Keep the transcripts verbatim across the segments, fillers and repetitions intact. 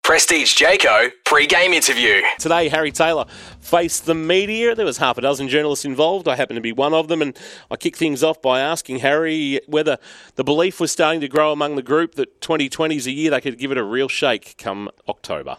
Prestige Jayco pre-game interview. Today, Harry Taylor faced the media. There was half a dozen journalists involved. I happen to be one of them, and I kicked things off by asking Harry whether the belief was starting to grow among the group that twenty twenty is a year they could give it a real shake come October.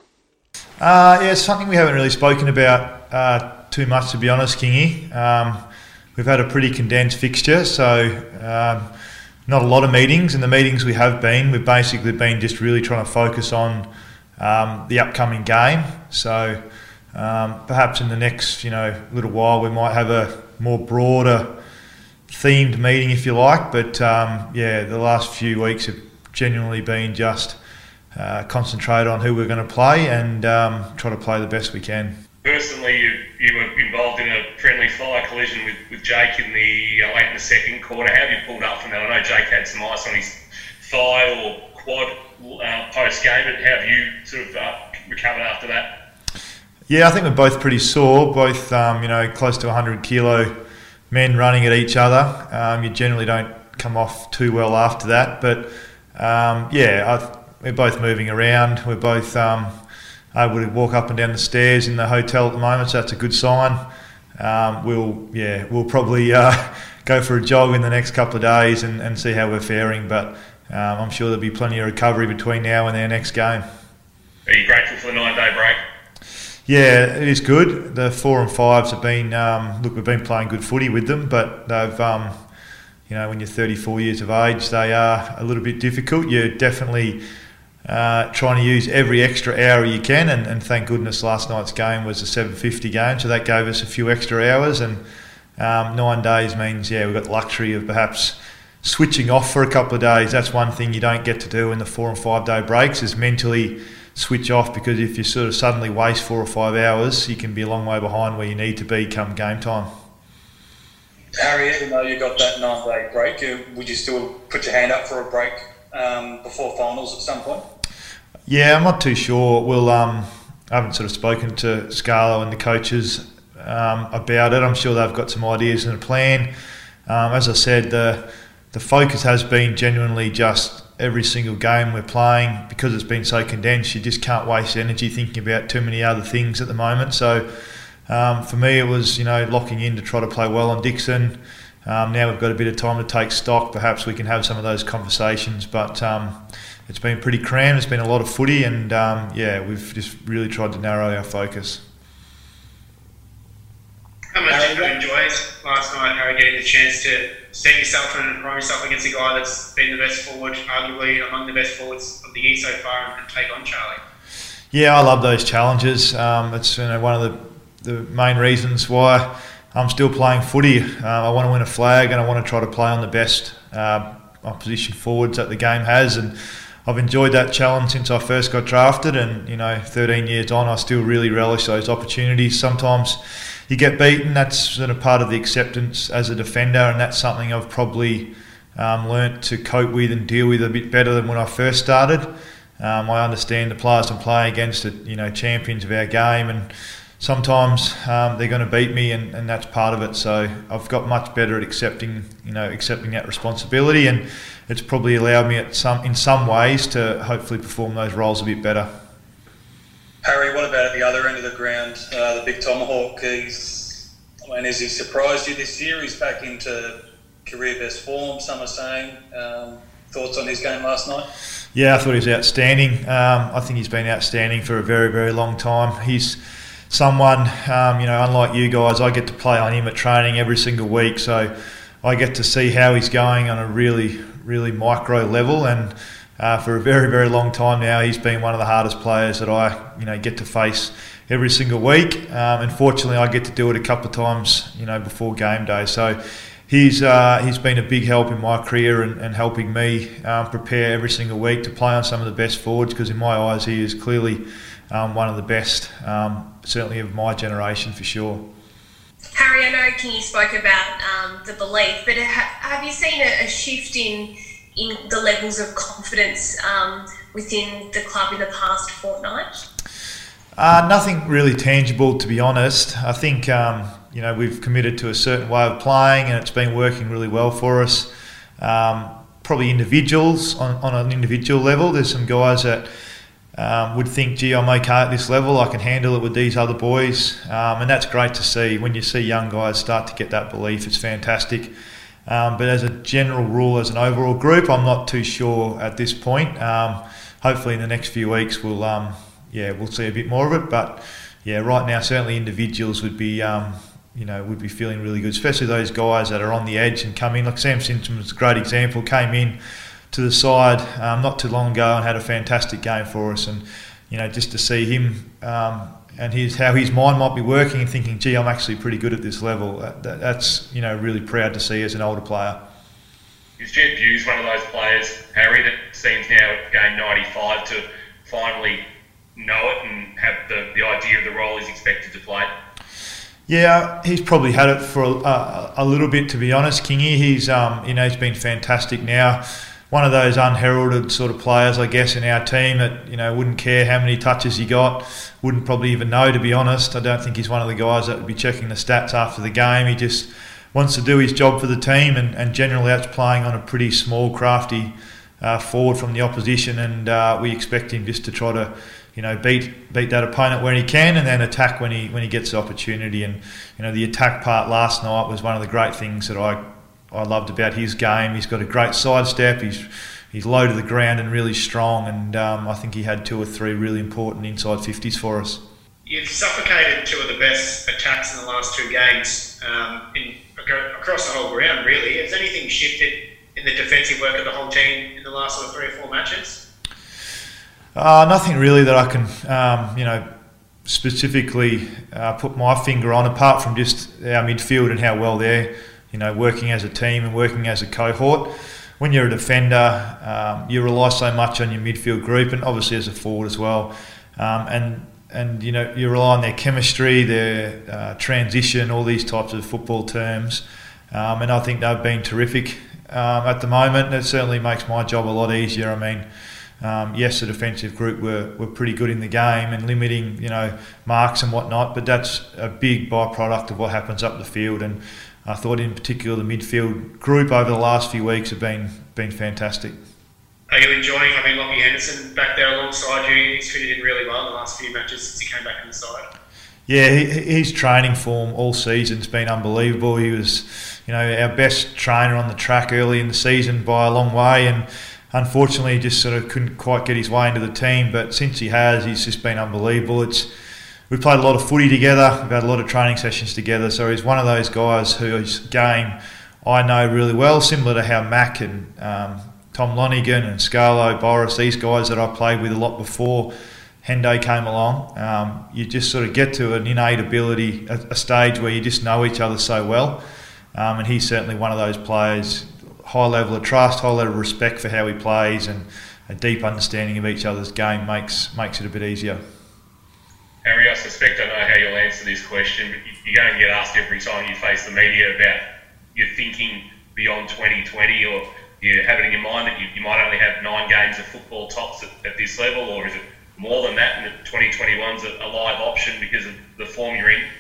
Uh, yeah, it's something we haven't really spoken about uh, too much, to be honest, Kingy. Um, we've had a pretty condensed fixture, so um, not a lot of meetings. And the meetings we have been, we've basically been just really trying to focus on um, the upcoming game. So um, perhaps in the next, you know, little while we might have a more broader themed meeting, if you like. But um, yeah, the last few weeks have genuinely been just Uh, concentrate on who we're going to play and um, try to play the best we can. Personally, you, you were involved in a friendly fire collision with, with Jake in the uh, late in the second quarter. How have you pulled up from that? I know Jake had some ice on his thigh or quad uh, post-game, but how have you sort of uh, recovered after that? Yeah, I think we're both pretty sore, both um, you know, close to one hundred kilo men running at each other. Um, you generally don't come off too well after that, but um, yeah, I we're both moving around. We're both um, able to walk up and down the stairs in the hotel at the moment, so that's a good sign. Um, we'll, yeah, we'll probably uh, go for a jog in the next couple of days and, and see how we're faring. But um, I'm sure there'll be plenty of recovery between now and our next game. Are you grateful for the nine-day break? Yeah, it is good. The four and fives have been um, look. We've been playing good footy with them, but they've. Um, you know, when you're thirty-four years of age, they are a little bit difficult. You're definitely Uh, trying to use every extra hour you can, and, and thank goodness last night's game was a seven fifty game, so that gave us a few extra hours, and um, nine days means, yeah, we've got the luxury of perhaps switching off for a couple of days. That's one thing you don't get to do in the four and five day breaks, is mentally switch off, because if you sort of suddenly waste four or five hours, you can be a long way behind where you need to be come game time. Harry, even though you got that nine day break, would you still put your hand up for a break Um, before finals at some point? Yeah, I'm not too sure. We'll, um, I haven't sort of spoken to Scarlo and the coaches um, about it. I'm sure they've got some ideas and a plan. Um, as I said, the the focus has been genuinely just every single game we're playing, because it's been so condensed. You just can't waste energy thinking about too many other things at the moment. So um, for me, it was, you know, locking in to try to play well on Dixon. Um, now we've got a bit of time to take stock. Perhaps we can have some of those conversations, but um, it's been pretty crammed. It's been a lot of footy, and um, yeah, we've just really tried to narrow our focus. How much did you enjoy last night, Harry, getting the chance to set yourself and prime yourself against a guy that's been the best forward, arguably among the best forwards of the year so far, and take on Charlie? Yeah, I love those challenges. Um, it's, you know, one of the, the main reasons why I'm still playing footy. Uh, I want to win a flag, and I want to try to play on the best uh, opposition forwards that the game has. And I've enjoyed that challenge since I first got drafted. And, you know, thirteen years on, I still really relish those opportunities. Sometimes you get beaten. That's sort of part of the acceptance as a defender, and that's something I've probably um, learnt to cope with and deal with a bit better than when I first started. Um, I understand the players I'm playing against are, you know, champions of our game, and sometimes um, they're going to beat me, and, and that's part of it. So I've got much better at accepting, you know, accepting that responsibility, and it's probably allowed me at some, in some ways, to hopefully perform those roles a bit better. Harry, what about at the other end of the ground, uh, the big tomahawk? He's, I mean, has he surprised you this year? He's back into career best form, some are saying. Um, thoughts on his game last night? Yeah, I thought he was outstanding. Um, I think he's been outstanding for a very, very long time. He's someone, um, you know, unlike you guys, I get to play on him at training every single week, so I get to see how he's going on a really, really micro level, and uh, for a very, very long time now, he's been one of the hardest players that I, you know, get to face every single week. Um, and fortunately, I get to do it a couple of times, you know, before game day. So he's uh, he's been a big help in my career, and, and helping me um, prepare every single week to play on some of the best forwards, because in my eyes, he is clearly Um, one of the best, um, certainly of my generation for sure. Harry, I know Kingy spoke about um, the belief, but ha- have you seen a, a shift in in the levels of confidence um, within the club in the past fortnight? Uh, nothing really tangible, to be honest. I think um, you know, we've committed to a certain way of playing, and it's been working really well for us. Um, probably individuals on, on an individual level. There's some guys that um, would think, gee, I'm okay at this level, I can handle it with these other boys. Um, and that's great to see. When you see young guys start to get that belief, it's fantastic. Um, but as a general rule, as an overall group, I'm not too sure at this point. Um, hopefully in the next few weeks we'll um, yeah we'll see a bit more of it. But yeah, right now certainly individuals would be um, you know would be feeling really good, especially those guys that are on the edge and come in. Like Sam Simpson was a great example. Came in to the side um, not too long ago and had a fantastic game for us. And you know just to see him um, and his how his mind might be working and thinking, gee, I'm actually pretty good at this level. That, that, that's you know really proud to see as an older player. Is Jed Hughes one of those players, Harry, that seems now at game ninety-five to finally know it and have the, the idea of the role he's expected to play? Yeah, he's probably had it for a, a little bit, to be honest, Kingy. He's um, you know he's been fantastic now. One of those unheralded sort of players, I guess, in our team that you know wouldn't care how many touches he got, wouldn't probably even know, to be honest. I don't think he's one of the guys that would be checking the stats after the game. He just wants to do his job for the team, and, and generally that's playing on a pretty small, crafty uh, forward from the opposition, and uh, we expect him just to try to, you know, beat beat that opponent where he can, and then attack when he when he gets the opportunity. And you know, the attack part last night was one of the great things that I I loved about his game. He's got a great sidestep. He's he's low to the ground and really strong, and um, I think he had two or three really important inside fifties for us. You've suffocated two of the best attacks in the last two games um, in, across the whole ground, really. Has anything shifted in the defensive work of the whole team in the last sort of three or four matches? Uh, nothing really that I can, um, you know, specifically uh, put my finger on, apart from just our midfield and how well they're, you know, working as a team and working as a cohort. When you're a defender, um, you rely so much on your midfield group, and obviously as a forward as well. Um, and and you know you rely on their chemistry, their uh, transition, all these types of football terms. Um, and I think they've been terrific um, at the moment. It certainly makes my job a lot easier. I mean, um, yes, the defensive group were, were pretty good in the game and limiting, you know, marks and whatnot, but that's a big byproduct of what happens up the field. And I thought in particular the midfield group over the last few weeks have been been fantastic. Are you enjoying having Lockie Henderson back there alongside you? He's fitted in really well in the last few matches since he came back on the side. Yeah, he, his training form all season's been unbelievable. He was, you know, our best trainer on the track early in the season by a long way, and unfortunately he just sort of couldn't quite get his way into the team. But since he has, he's just been unbelievable. It's We've played a lot of footy together. We've had a lot of training sessions together. So he's one of those guys whose game I know really well, similar to how Mac and um, Tom Lonigan and Scarlo, Boris, these guys that I played with a lot before Hendo came along. Um, you just sort of get to an innate ability, a, a stage where you just know each other so well. Um, and he's certainly one of those players, high level of trust, high level of respect for how he plays, and a deep understanding of each other's game makes makes it a bit easier. Harry, I suspect I know how you'll answer this question, but you're going to get asked every time you face the media about your thinking beyond twenty twenty, or you have it in your mind that you, you might only have nine games of football tops at, at this level, or is it more than that and that twenty twenty-one's a, a live option because of the form you're in?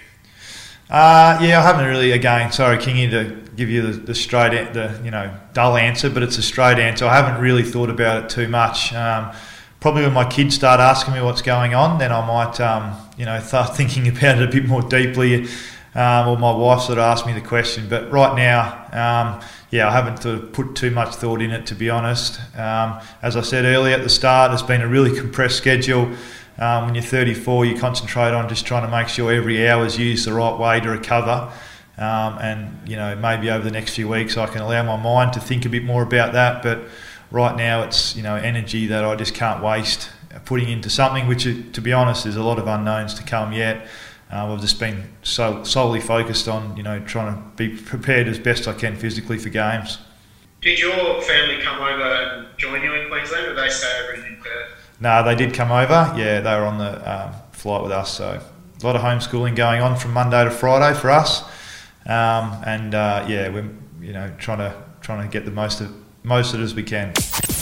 Uh, yeah, I haven't really, again, sorry Kingy to give you the, the straight, the you know, dull answer, but it's a straight answer. I haven't really thought about it too much. Um, Probably when my kids start asking me what's going on, then I might, um, you know, start thinking about it a bit more deeply, um, or my wife sort of asked me the question. But right now, um, yeah, I haven't sort of put too much thought in it, to be honest. Um, as I said earlier at the start, it's been a really compressed schedule. Um, when you're thirty-four, you concentrate on just trying to make sure every hour is used the right way to recover. Um, and, you know, maybe over the next few weeks I can allow my mind to think a bit more about that. But right now it's, you know, energy that I just can't waste putting into something which, to be honest, there's a lot of unknowns to come yet. Uh, I've just been so solely focused on, you know, trying to be prepared as best I can physically for games. Did your family come over and join you in Queensland, or did they stay over in Perth? No, they did come over. Yeah, they were on the um, flight with us. So a lot of homeschooling going on from Monday to Friday for us. Um, and uh, yeah, we're, you know, trying to trying to get the most of most of it as we can.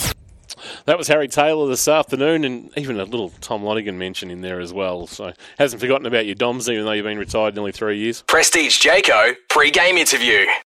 That was Harry Taylor this afternoon, and even a little Tom Lonigan mention in there as well. So hasn't forgotten about your Doms, even though you've been retired nearly three years. Prestige Jayco pre-game interview.